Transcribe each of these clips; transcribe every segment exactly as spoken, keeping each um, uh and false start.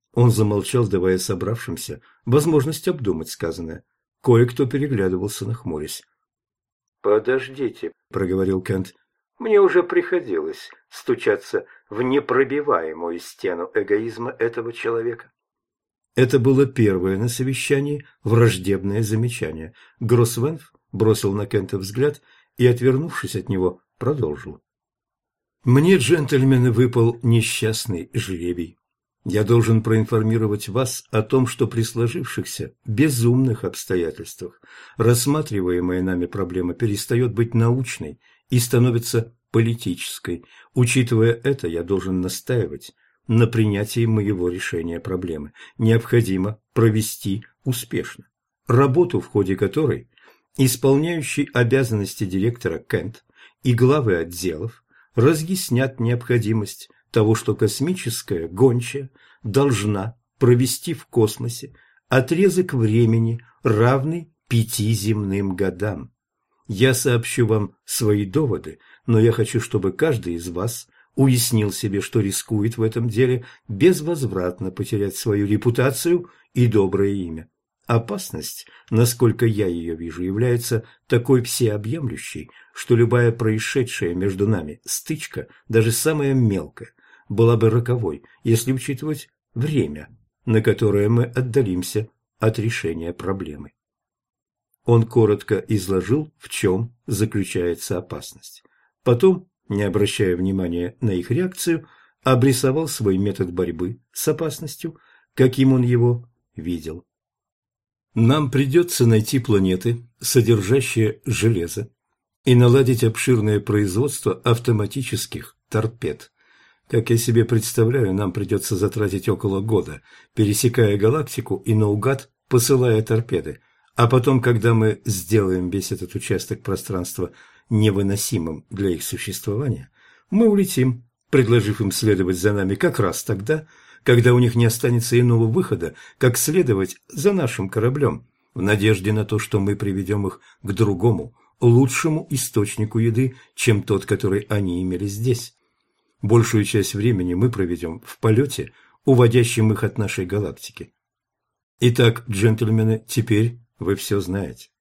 Он замолчал, давая собравшимся возможность обдумать сказанное. Кое-кто переглядывался, нахмурясь. «Подождите», — проговорил Кент. «Мне уже приходилось стучаться в непробиваемую стену эгоизма этого человека». Это было первое на совещании враждебное замечание. Гроссвенф бросил на Кента взгляд и, отвернувшись от него, продолжил. «Мне, джентльмены, выпал несчастный жребий. Я должен проинформировать вас о том, что при сложившихся безумных обстоятельствах рассматриваемая нами проблема перестает быть научной и становится политической. Учитывая это, я должен настаивать на принятии моего решения проблемы. Необходимо провести успешно работу, в ходе которой исполняющий обязанности директора Кент и главы отделов разъяснят необходимость того, что космическая гончая должна провести в космосе отрезок времени, равный пяти земным годам. Я сообщу вам свои доводы, но я хочу, чтобы каждый из вас уяснил себе, что рискует в этом деле безвозвратно потерять свою репутацию и доброе имя. Опасность, насколько я ее вижу, является такой всеобъемлющей, что любая происшедшая между нами стычка, даже самая мелкая, была бы роковой, если учитывать время, на которое мы отдалимся от решения проблемы. Он коротко изложил, в чем заключается опасность. Потом, не обращая внимания на их реакцию, обрисовал свой метод борьбы с опасностью, каким он его видел. Нам придется найти планеты, содержащие железо, и наладить обширное производство автоматических торпед. Как я себе представляю, нам придется затратить около года, пересекая галактику и наугад посылая торпеды, а потом, когда мы сделаем весь этот участок пространства невыносимым для их существования, мы улетим, предложив им следовать за нами как раз тогда, когда у них не останется иного выхода, как следовать за нашим кораблем, в надежде на то, что мы приведем их к другому, лучшему источнику еды, чем тот, который они имели здесь. Большую часть времени мы проведем в полете, уводящем их от нашей галактики. Итак, джентльмены, теперь вы все знаете.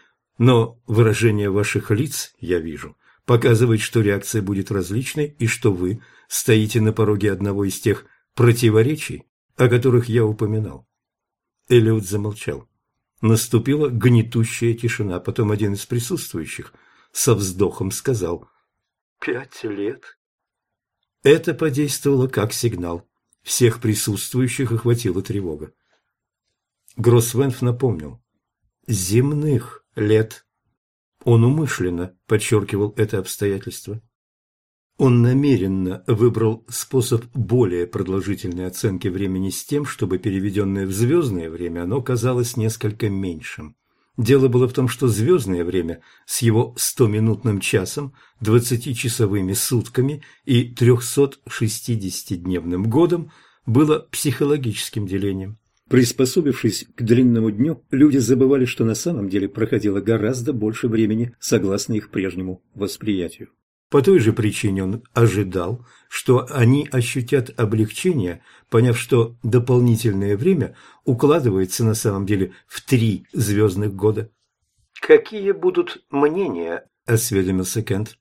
Но выражение ваших лиц, я вижу, показывает, что реакция будет различной и что вы стоите на пороге одного из тех противоречий, о которых я упоминал. Эллиот замолчал. Наступила гнетущая тишина, потом один из присутствующих со вздохом сказал: «Пять лет». Это подействовало как сигнал. Всех присутствующих охватила тревога. Гроссвенф напомнил: «Земных лет». Он умышленно подчеркивал это обстоятельство. Он намеренно выбрал способ более продолжительной оценки времени с тем, чтобы переведенное в звездное время оно казалось несколько меньшим. Дело было в том, что звездное время с его стоминутным часом, двадцатичасовыми сутками и трехсотшестидесятидневным годом было психологическим делением. Приспособившись к длинному дню, люди забывали, что на самом деле проходило гораздо больше времени, согласно их прежнему восприятию. По той же причине он ожидал, что они ощутят облегчение, поняв, что дополнительное время укладывается на самом деле в три звездных года. «Какие будут мнения?» – осведомился Кент.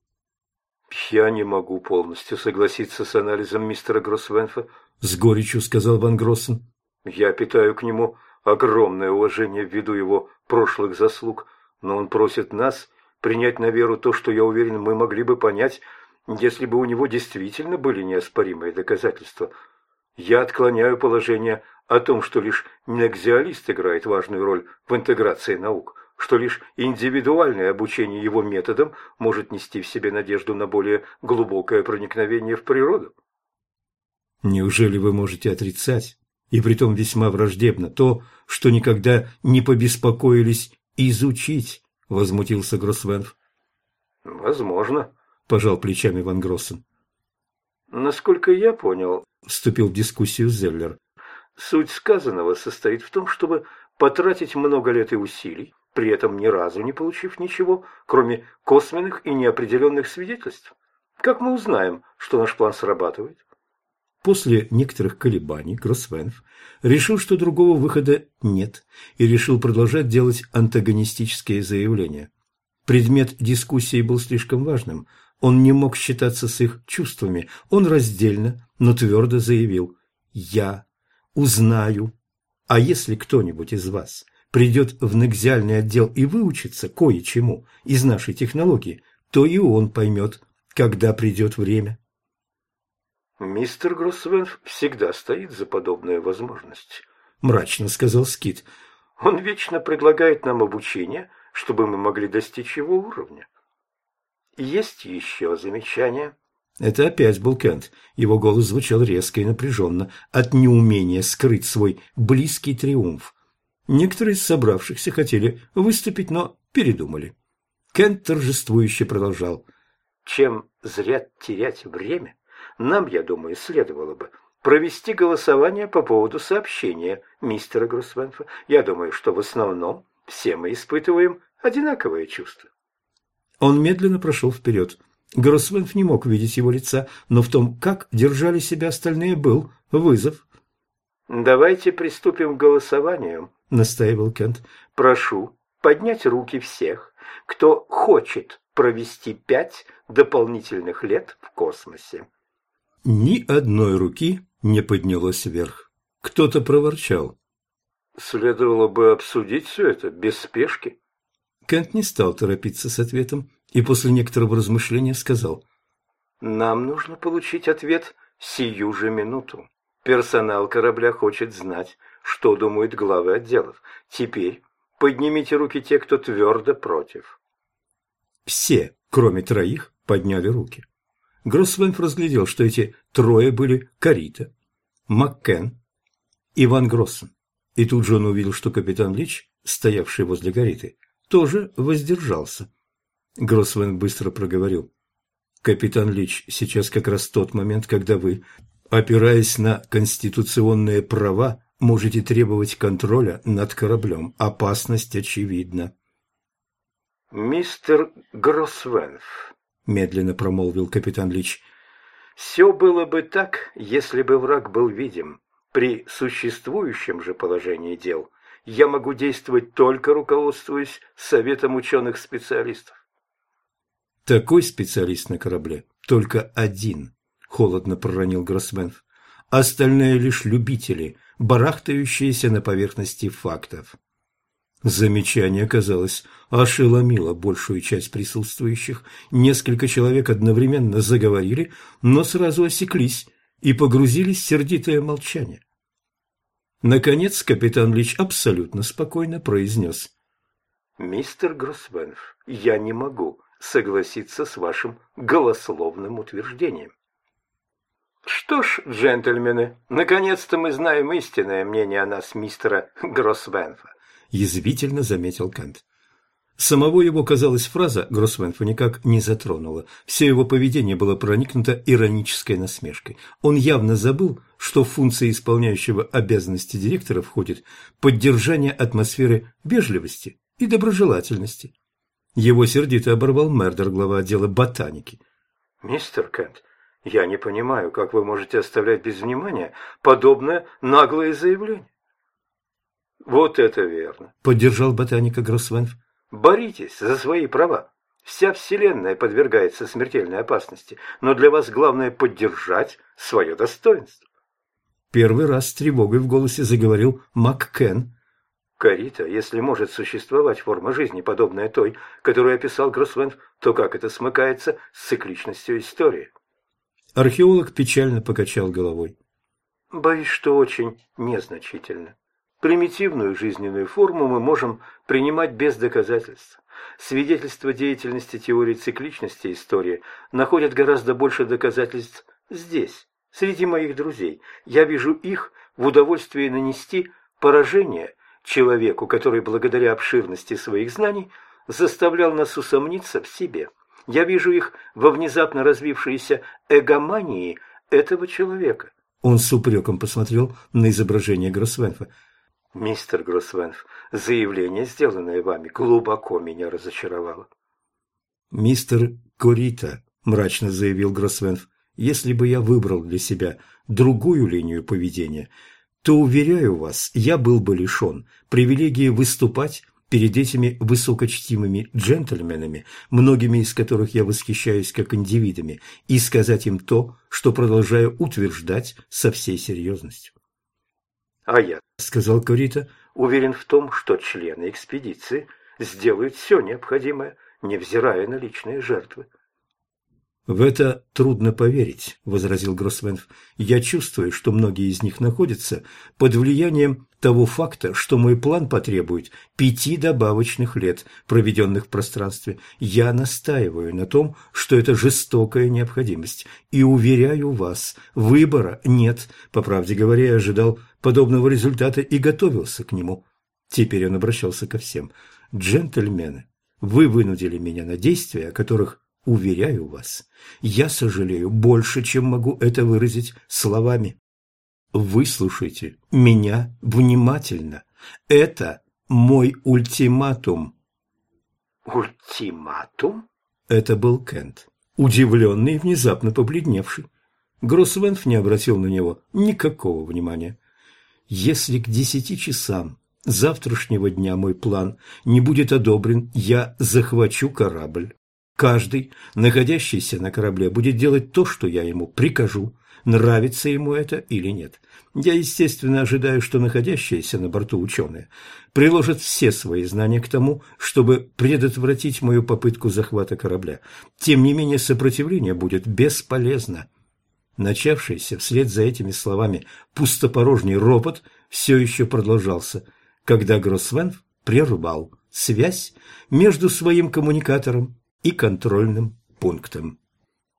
«Я не могу полностью согласиться с анализом мистера Гроссвенфа», – с горечью сказал Ван Гроссен. «Я питаю к нему огромное уважение ввиду его прошлых заслуг, но он просит нас принять на веру то, что, я уверен, мы могли бы понять, если бы у него действительно были неоспоримые доказательства. Я отклоняю положение о том, что лишь некзиалист играет важную роль в интеграции наук, что лишь индивидуальное обучение его методам может нести в себе надежду на более глубокое проникновение в природу». «Неужели вы можете отрицать, и притом весьма враждебно, то, что никогда не побеспокоились изучить?» – возмутился Гроссвенф. «Возможно», – пожал плечами Ван Гроссен. «Насколько я понял», – вступил в дискуссию Зеллер, – «суть сказанного состоит в том, чтобы потратить много лет и усилий, при этом ни разу не получив ничего, кроме косвенных и неопределенных свидетельств. Как мы узнаем, что наш план срабатывает? После некоторых колебаний Гроссвенф решил, что другого выхода нет, и решил продолжать делать антагонистические заявления. Предмет дискуссии был слишком важным, он не мог считаться с их чувствами, он раздельно, но твердо заявил: «Я узнаю, а если кто-нибудь из вас придет в нексиальный отдел и выучится кое-чему из нашей технологии, то и он поймет, когда придет время». «Мистер Гроссвенф всегда стоит за подобную возможность», – мрачно сказал Скит. «Он вечно предлагает нам обучение, чтобы мы могли достичь его уровня». «Есть еще замечания?» Это опять был Кент. Его голос звучал резко и напряженно от неумения скрыть свой близкий триумф. Некоторые из собравшихся хотели выступить, но передумали. Кент торжествующе продолжал. «Чем зря терять время, нам, я думаю, следовало бы провести голосование по поводу сообщения мистера Гроссвенфа. Я думаю, что в основном все мы испытываем одинаковые чувства». Он медленно прошел вперед. Гроссвенф не мог видеть его лица, но в том, как держали себя остальные, был вызов. «Давайте приступим к голосованию», – настаивал Кент. «Прошу поднять руки всех, кто хочет провести пять дополнительных лет в космосе». Ни одной руки не поднялось вверх. Кто-то проворчал. «Следовало бы обсудить все это без спешки». Кент не стал торопиться с ответом и после некоторого размышления сказал: «Нам нужно получить ответ сию же минуту. Персонал корабля хочет знать, что думают главы отделов. Теперь поднимите руки те, кто твердо против». Все, кроме троих, подняли руки. Гроссвенф разглядел, что эти трое были Карита, Маккен и Ван Гроссен. И тут же он увидел, что капитан Лич, стоявший возле Кариты, тоже воздержался. Гроссвенф быстро проговорил: «Капитан Лич, сейчас как раз тот момент, когда вы, опираясь на конституционные права, можете требовать контроля над кораблем. Опасность очевидна». «Мистер Гроссвенф», – медленно промолвил капитан Лич, – «все было бы так, если бы враг был видим. При существующем же положении дел я могу действовать только руководствуясь советом ученых-специалистов». «Такой специалист на корабле только один», – холодно проронил Гроссвенф. «Остальные лишь любители, барахтающиеся на поверхности фактов». Замечание, казалось, ошеломило большую часть присутствующих. Несколько человек одновременно заговорили, но сразу осеклись и погрузились в сердитое молчание. Наконец капитан Лич абсолютно спокойно произнес: «Мистер Гроссвенф, я не могу согласиться с вашим голословным утверждением». «Что ж, джентльмены, наконец-то мы знаем истинное мнение о нас мистера Гроссвенфа», – язвительно заметил Кент. Самого его, казалось, фраза Гроссвенфа никак не затронула. Все его поведение было проникнуто иронической насмешкой. Он явно забыл, что в функции исполняющего обязанности директора входит поддержание атмосферы вежливости и доброжелательности. Его сердито оборвал Мердер, глава отдела ботаники. «Мистер Кент, я не понимаю, как вы можете оставлять без внимания подобное наглое заявление». «Вот это верно», – поддержал ботаника Гроссвенф. «Боритесь за свои права. Вся Вселенная подвергается смертельной опасности, но для вас главное поддержать свое достоинство». Первый раз с тревогой в голосе заговорил Маккен. «Карита, если может существовать форма жизни, подобная той, которую описал Гроссвенф, то как это смыкается с цикличностью истории?» Археолог печально покачал головой. «Боюсь, что очень незначительно. Примитивную жизненную форму мы можем принимать без доказательств. Свидетельства деятельности теории цикличности истории находят гораздо больше доказательств здесь, среди моих друзей. Я вижу их в удовольствии нанести поражение человеку, который благодаря обширности своих знаний заставлял нас усомниться в себе. Я вижу их во внезапно развившейся эгомании этого человека». Он с упреком посмотрел на изображение Гроссвенфа. «Мистер Гроссвенф, заявление, сделанное вами, глубоко меня разочаровало». «Мистер Корита», – мрачно заявил Гроссвенф, – Если бы я выбрал для себя другую линию поведения, то, уверяю вас, я был бы лишен привилегии выступать перед этими высокочтимыми джентльменами, многими из которых я восхищаюсь как индивидами, и сказать им то, что продолжаю утверждать со всей серьезностью. «А я, — сказал Корита, — уверен в том, что члены экспедиции сделают все необходимое, невзирая на личные жертвы». «В это трудно поверить, — возразил Гроссвенф. Я чувствую, что многие из них находятся под влиянием того факта, что мой план потребует пяти добавочных лет, проведенных в пространстве. Я настаиваю на том, что это жестокая необходимость, и уверяю вас, выбора нет. По правде говоря, я ожидал подобного результата и готовился к нему». Теперь он обращался ко всем. «Джентльмены, вы вынудили меня на действия, о которых, уверяю вас, я сожалею больше, чем могу это выразить словами. Выслушайте меня внимательно. Это мой ультиматум». «Ультиматум?» Это был Кент, удивленный и внезапно побледневший. Гроссвенф не обратил на него никакого внимания. «Если к десяти часам завтрашнего дня мой план не будет одобрен, я захвачу корабль. Каждый, находящийся на корабле, будет делать то, что я ему прикажу, нравится ему это или нет. Я, естественно, ожидаю, что находящиеся на борту ученые приложат все свои знания к тому, чтобы предотвратить мою попытку захвата корабля. Тем не менее, сопротивление будет бесполезно». Начавшийся вслед за этими словами пустопорожний ропот все еще продолжался, когда Гроссвенф прервал связь между своим коммуникатором и контрольным пунктом.